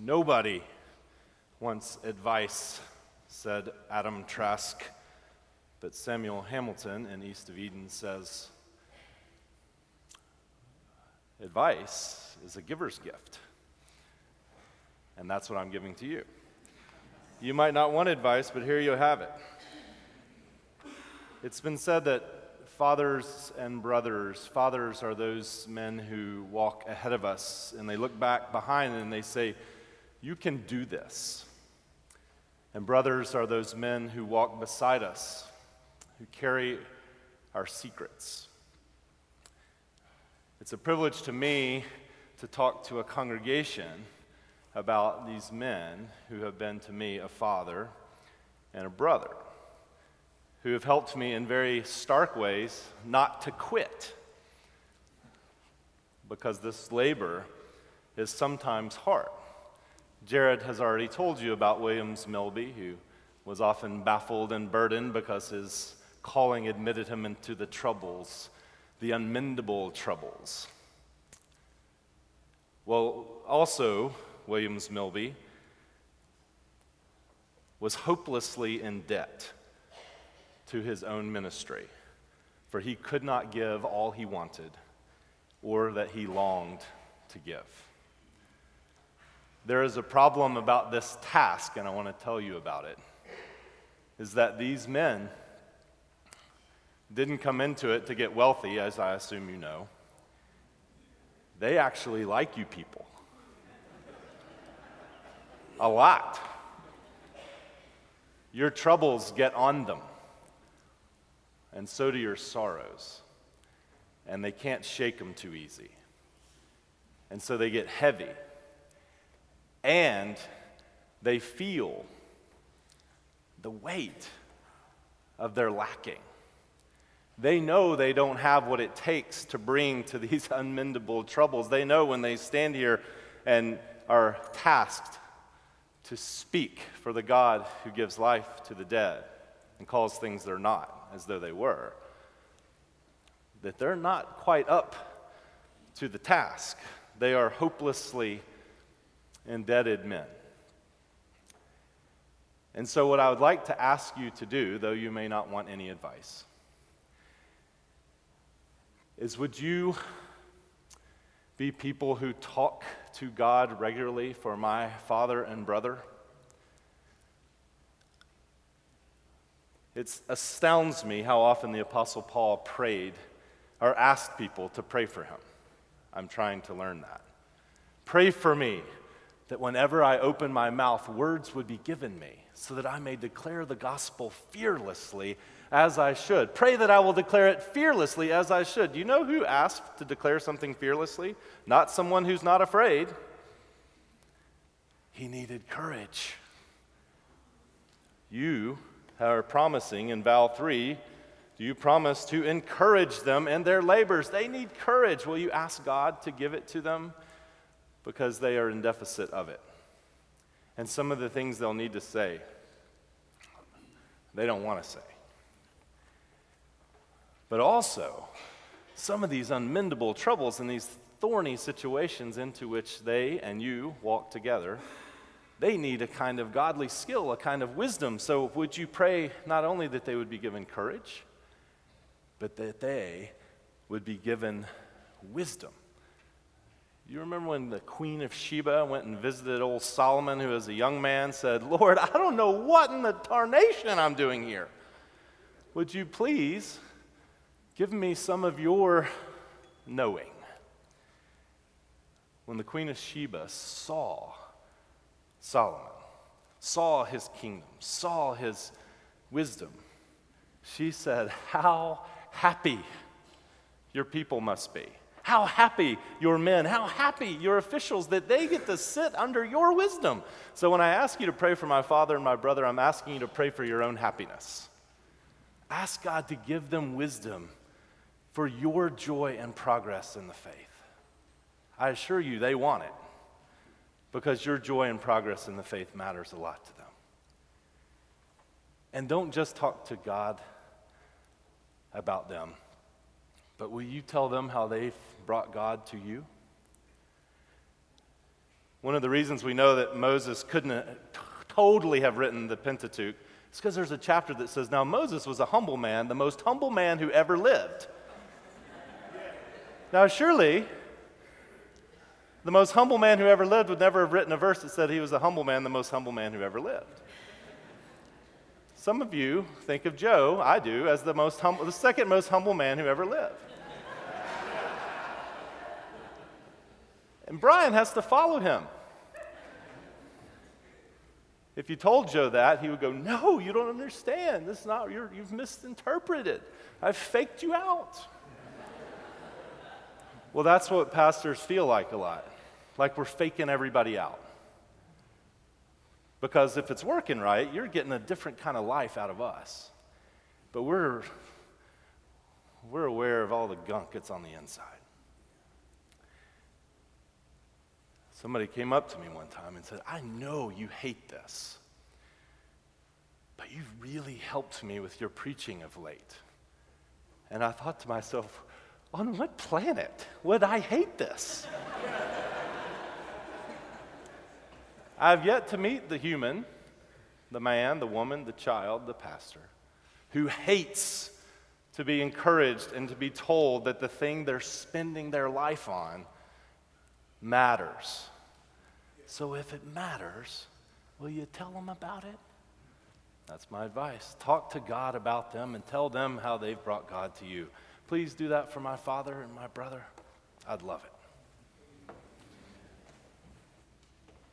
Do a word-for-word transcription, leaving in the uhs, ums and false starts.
Nobody wants advice, said Adam Trask, but Samuel Hamilton in East of Eden says, advice is a giver's gift, and that's what I'm giving to you. You might not want advice, but here you have it. It's been said that fathers and brothers, fathers are those men who walk ahead of us, and they look back behind and they say, you can do this. And brothers are those men who walk beside us, who carry our secrets. It's a privilege to me to talk to a congregation about these men who have been to me a father and a brother, who have helped me in very stark ways not to quit, because this labor is sometimes hard. Jared has already told you about Williams Milby, who was often baffled and burdened because his calling admitted him into the troubles, the unmendable troubles. Well, also, Williams Milby was hopelessly in debt to his own ministry, for he could not give all he wanted or that he longed to give. There is a problem about this task, and I want to tell you about it, is that these men didn't come into it to get wealthy, as I assume you know. They actually like you people. A lot. Your troubles get on them, and so do your sorrows, and they can't shake them too easy. And so they get heavy. And they feel the weight of their lacking. They know they don't have what it takes to bring to these unmendable troubles. They know when they stand here and are tasked to speak for the God who gives life to the dead and calls things they're not as though they were, that they're not quite up to the task. They are hopelessly indebted men. And so what I would like to ask you to do, though you may not want any advice, is would you be people who talk to God regularly for my father and brother? It astounds me how often the Apostle Paul prayed or asked people to pray for him. I'm trying to learn that. Pray for me, that whenever I open my mouth, words would be given me, so that I may declare the gospel fearlessly as I should. Pray that I will declare it fearlessly as I should. Do you know who asked to declare something fearlessly? Not someone who's not afraid. He needed courage. You are promising in vow three, do you promise to encourage them in their labors? They need courage. Will you ask God to give it to them? Because they are in deficit of it. And some of the things they'll need to say, they don't want to say. But also, some of these unmendable troubles and these thorny situations into which they and you walk together, they need a kind of godly skill, a kind of wisdom. So would you pray not only that they would be given courage, but that they would be given wisdom? You remember when the Queen of Sheba went and visited old Solomon, who as a young man said, Lord, I don't know what in the tarnation I'm doing here. Would you please give me some of your knowing? When the Queen of Sheba saw Solomon, saw his kingdom, saw his wisdom, she said, how happy your people must be. How happy your men, how happy your officials that they get to sit under your wisdom. So when I ask you to pray for my father and my brother, I'm asking you to pray for your own happiness. Ask God to give them wisdom for your joy and progress in the faith. I assure you they want it, because your joy and progress in the faith matters a lot to them. And don't just talk to God about them, but will you tell them how they've brought God to you? One of the reasons we know that Moses couldn't uh, t- totally have written the Pentateuch is because there's a chapter that says, now Moses was a humble man, the most humble man who ever lived. Now surely, the most humble man who ever lived would never have written a verse that said he was a humble man, the most humble man who ever lived. Some of you think of Joe, I do, as the most humble, the second most humble man who ever lived. And Brian has to follow him. If you told Joe that, he would go, no, you don't understand. This is not, you're, you've misinterpreted. I've faked you out. Well, that's what pastors feel like a lot. Like we're faking everybody out. Because if it's working right, you're getting a different kind of life out of us. But we're, we're aware of all the gunk that's on the inside. Somebody came up to me one time and said, I know you hate this, but you've really helped me with your preaching of late. And I thought to myself, on what planet would I hate this? I've yet to meet the human, the man, the woman, the child, the pastor, who hates to be encouraged and to be told that the thing they're spending their life on matters. So if it matters, will you tell them about it? That's my advice. Talk to God about them and tell them how they've brought God to you. Please do that for my father and my brother. I'd love it.